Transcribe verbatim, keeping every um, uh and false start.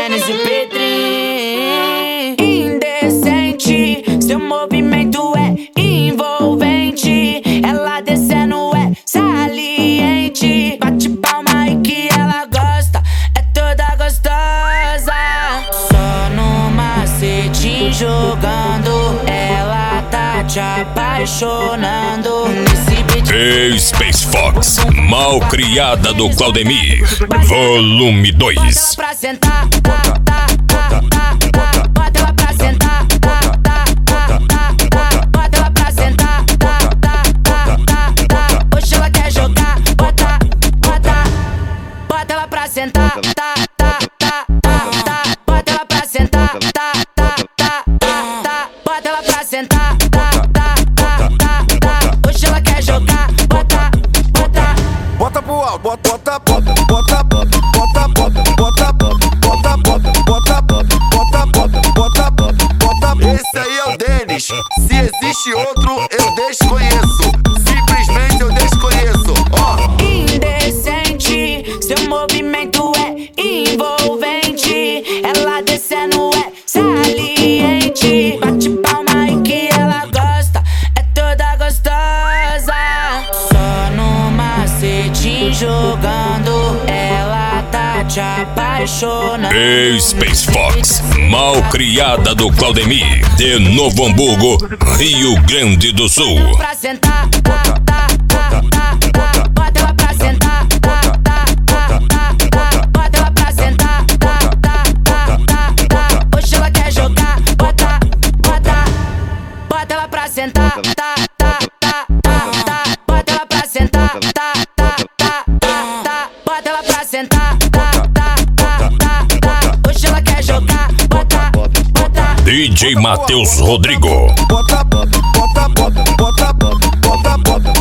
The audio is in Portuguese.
Denis e Pedrinho. Indecente, seu movimento é envolvente. Ela descendo é saliente. Bate palma aí que ela gosta, é toda gostosa. Só no macete jogando, ela tá te apaixonando. Nesse beat Ei, Space Fox, mal criada do Claudemir, volume dois. pra sentar, tá, tá, tá, tá, tá. Bota ela pra sentar, tá, tá, tá, tá, tá. Bota ela pra sentar, tá, tá, tá, tá, tá. Hoje ela quer jogar, bota, bota. Bota ela pra sentar, tá, tá, tá, tá, tá. Bota ela pra sentar, tá, tá, tá, tá, tá. Bota ela pra sentar, tá, tá, tá, tá, tá. Hoje ela quer jogar, bota, bota. Bota pro alto, bota, bota, bota, bota, bota, bota, bota, bota, bota, bota, bota, bota, bota, bota. Esse aí é o Denis. Se existe outro, eu desconheço. Simplesmente eu desconheço. Ó. Indecente, seu movimento é envolvente. Ela descendo é saliente. Bate palma aí que ela gosta, é toda gostosa. Só no macete jogando, ela tá te apaixonando. Ei, Space Fox, mal criada do Claudemir, de Novo Hamburgo, Rio Grande do Sul. Pra sentar, tá, tá, tá, tá, tá. Bota ela pra sentar, tá, tá, tá, tá, tá. Bota ela pra sentar, tá, tá, tá, tá, tá. Hoje ela quer jogar, bota, bota. Bota ela pra sentar, tá, tá, tá, tá, tá. Bota ela pra sentar, tá, tá, tá, tá, tá. Bota ela pra sentar, tá, tá, tá, tá, tá. Hoje ela quer jogar, bota, bota. D J Matheus Rodrigo. Bota, bota, bota, bota, bota, bota, bota.